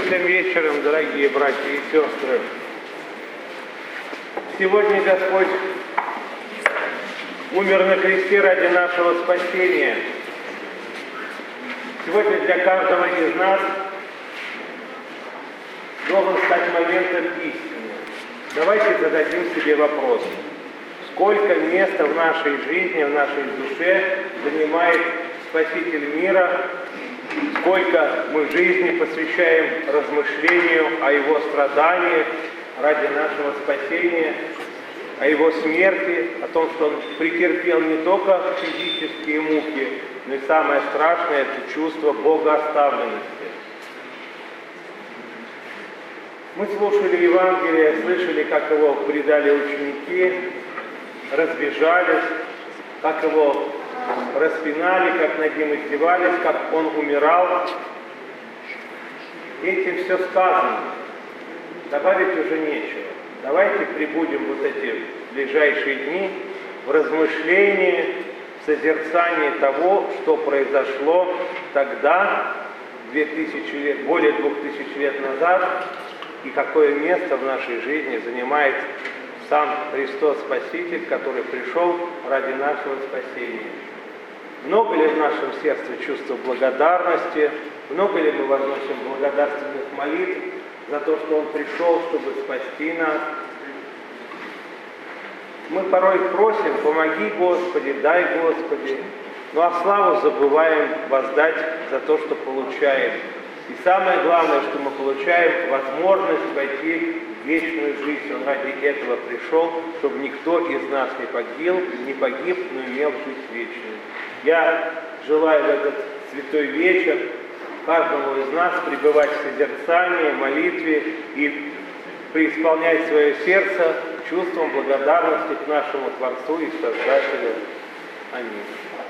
Добрым вечером, дорогие братья и сестры. Сегодня Господь умер на кресте ради нашего спасения. Сегодня для каждого из нас должен стать моментом истины. Давайте зададим себе вопрос. Сколько места в нашей жизни, в нашей душе занимает Спаситель мира? Сколько мы в жизни посвящаем размышлению о Его страданиях ради нашего спасения, о Его смерти, о том, что Он претерпел не только физические муки, но и самое страшное – это чувство богооставленности. Мы слушали Евангелие, слышали, как Его предали ученики, разбежались, как Его распинали, как над Ним издевались, как Он умирал. Этим все сказано. Добавить уже нечего. Давайте прибудем вот эти ближайшие дни в размышлении, в созерцании того, что произошло тогда, 2000 лет, более 2000 лет назад, и какое место в нашей жизни занимает сам Христос Спаситель, который пришел ради нашего спасения. Много ли в нашем сердце чувства благодарности, много ли мы возносим благодарственных молитв за то, что Он пришел, чтобы спасти нас. Мы порой просим: помоги, Господи, дай, Господи, ну а славу забываем воздать за то, что получаем. И самое главное, что мы получаем возможность войти в вечную жизнь. Он ради этого пришел, чтобы никто из нас не погиб, но имел жизнь вечную. Я желаю в этот святой вечер каждому из нас пребывать в созерцании, молитве и преисполнять свое сердце чувством благодарности к нашему Творцу и Создателю. Аминь.